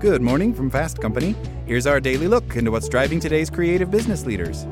Good morning from Fast Company. Here's our daily look into what's driving today's creative business leaders.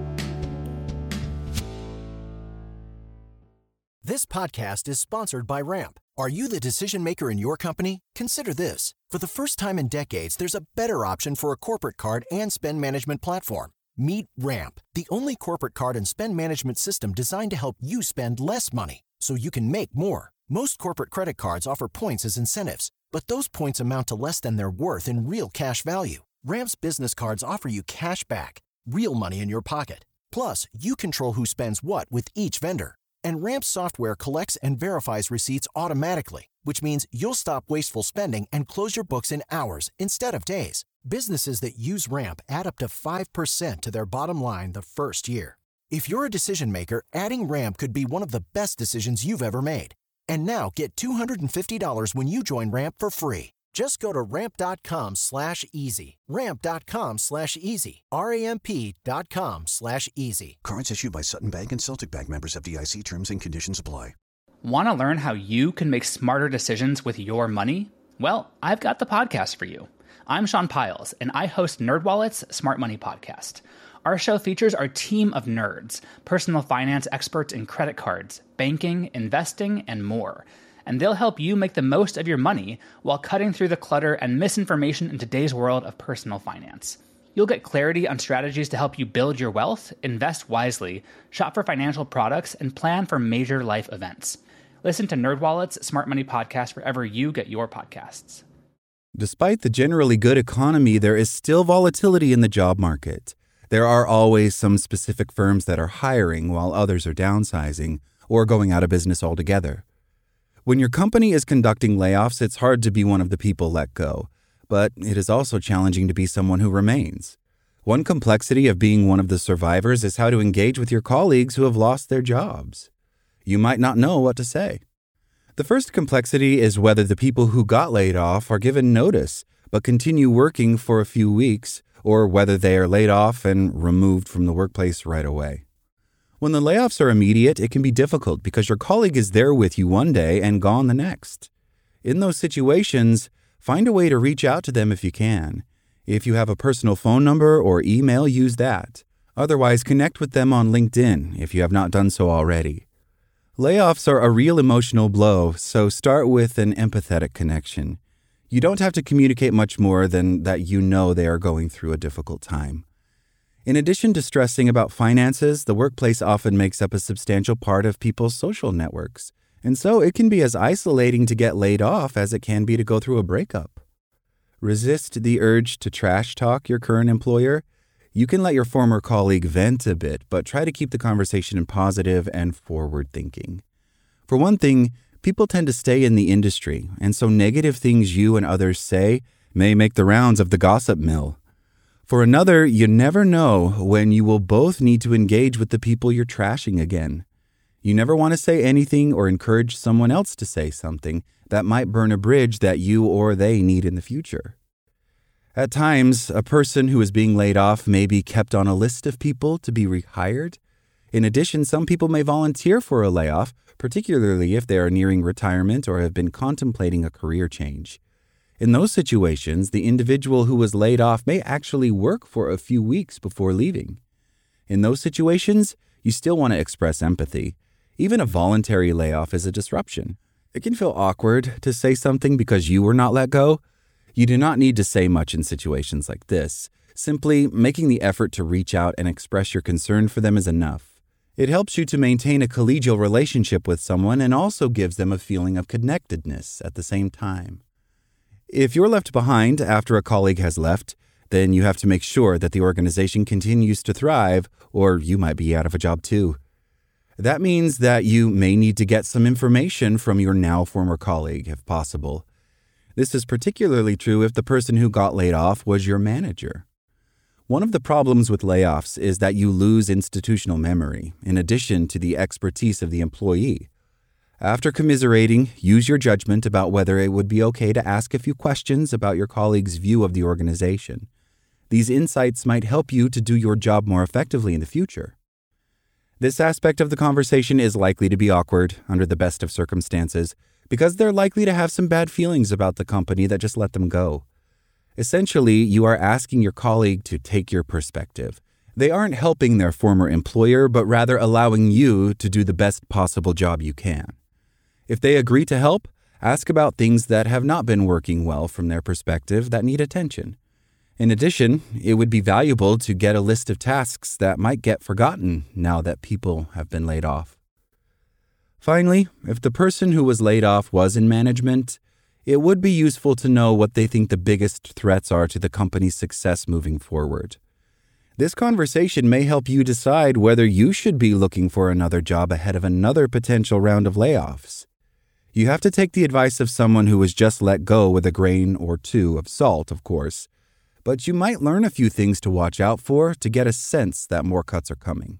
This podcast is sponsored by Ramp. Are you the decision maker in your company? Consider this. For the first time in decades, there's a better option for a corporate card and spend management platform. Meet Ramp, the only corporate card and spend management system designed to help you spend less money so you can make more. Most corporate credit cards offer points as incentives, but those points amount to less than their worth in real cash value. Ramp's business cards offer you cash back, real money in your pocket. Plus, you control who spends what with each vendor. And Ramp software collects and verifies receipts automatically, which means you'll stop wasteful spending and close your books in hours instead of days. Businesses that use Ramp add up to 5% to their bottom line the first year. If you're a decision maker, adding Ramp could be one of the best decisions you've ever made. And now get $250 when you join Ramp for free. Just go to ramp.com/easy. Ramp.com/easy. RAMP.com/easy. Cards issued by Sutton Bank and Celtic Bank, members of FDIC. Terms and conditions apply. Want to learn how you can make smarter decisions with your money? Well, I've got the podcast for you. I'm Sean Piles, and I host NerdWallet's Smart Money Podcast. Our show features our team of nerds, personal finance experts in credit cards, banking, investing, and more. And they'll help you make the most of your money while cutting through the clutter and misinformation in today's world of personal finance. You'll get clarity on strategies to help you build your wealth, invest wisely, shop for financial products, and plan for major life events. Listen to NerdWallet's Smart Money Podcast wherever you get your podcasts. Despite the generally good economy, there is still volatility in the job market. There are always some specific firms that are hiring while others are downsizing or going out of business altogether. When your company is conducting layoffs, it's hard to be one of the people let go, but it is also challenging to be someone who remains. One complexity of being one of the survivors is how to engage with your colleagues who have lost their jobs. You might not know what to say. The first complexity is whether the people who got laid off are given notice but continue working for a few weeks, or whether they are laid off and removed from the workplace right away. When the layoffs are immediate, it can be difficult because your colleague is there with you one day and gone the next. In those situations, find a way to reach out to them if you can. If you have a personal phone number or email, use that. Otherwise, connect with them on LinkedIn if you have not done so already. Layoffs are a real emotional blow, so start with an empathetic connection. You don't have to communicate much more than that you know they are going through a difficult time. In addition to stressing about finances, the workplace often makes up a substantial part of people's social networks, and so it can be as isolating to get laid off as it can be to go through a breakup. Resist the urge to trash talk your current employer. You can let your former colleague vent a bit, but try to keep the conversation positive and forward-thinking. For one thing, people tend to stay in the industry, and so negative things you and others say may make the rounds of the gossip mill. For another, you never know when you will both need to engage with the people you're trashing again. You never want to say anything or encourage someone else to say something that might burn a bridge that you or they need in the future. At times, a person who is being laid off may be kept on a list of people to be rehired. In addition, some people may volunteer for a layoff, particularly if they are nearing retirement or have been contemplating a career change. In those situations, the individual who was laid off may actually work for a few weeks before leaving. In those situations, you still want to express empathy. Even a voluntary layoff is a disruption. It can feel awkward to say something because you were not let go. You do not need to say much in situations like this. Simply making the effort to reach out and express your concern for them is enough. It helps you to maintain a collegial relationship with someone and also gives them a feeling of connectedness at the same time. If you're left behind after a colleague has left, then you have to make sure that the organization continues to thrive, or you might be out of a job too. That means that you may need to get some information from your now former colleague, if possible. This is particularly true if the person who got laid off was your manager. One of the problems with layoffs is that you lose institutional memory, in addition to the expertise of the employee. After commiserating, use your judgment about whether it would be okay to ask a few questions about your colleague's view of the organization. These insights might help you to do your job more effectively in the future. This aspect of the conversation is likely to be awkward under the best of circumstances because they're likely to have some bad feelings about the company that just let them go. Essentially, you are asking your colleague to take your perspective. They aren't helping their former employer, but rather allowing you to do the best possible job you can. If they agree to help, ask about things that have not been working well from their perspective that need attention. In addition, it would be valuable to get a list of tasks that might get forgotten now that people have been laid off. Finally, if the person who was laid off was in management, it would be useful to know what they think the biggest threats are to the company's success moving forward. This conversation may help you decide whether you should be looking for another job ahead of another potential round of layoffs. You have to take the advice of someone who was just let go with a grain or two of salt, of course, but you might learn a few things to watch out for to get a sense that more cuts are coming.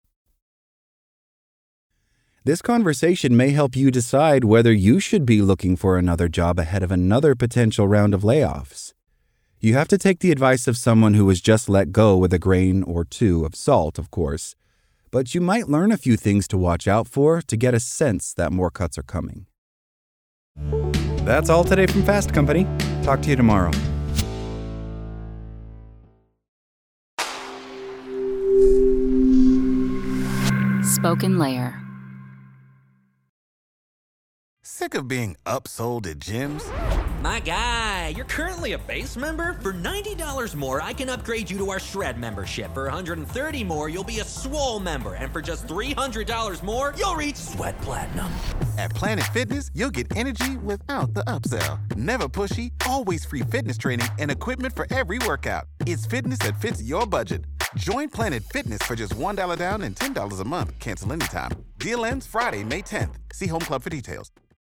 This conversation may help you decide whether you should be looking for another job ahead of another potential round of layoffs. You have to take the advice of someone who was just let go with a grain or two of salt, of course, but you might learn a few things to watch out for to get a sense that more cuts are coming. That's all today from Fast Company. Talk to you tomorrow. Spoken Layer. Sick of being upsold at gyms? My guy, you're currently a base member? For $90 more, I can upgrade you to our Shred membership. For $130 more, you'll be a Swole member. And for just $300 more, you'll reach Sweat Platinum. At Planet Fitness, you'll get energy without the upsell. Never pushy, always free fitness training and equipment for every workout. It's fitness that fits your budget. Join Planet Fitness for just $1 down and $10 a month. Cancel anytime. Deal ends Friday, May 10th. See Home Club for details.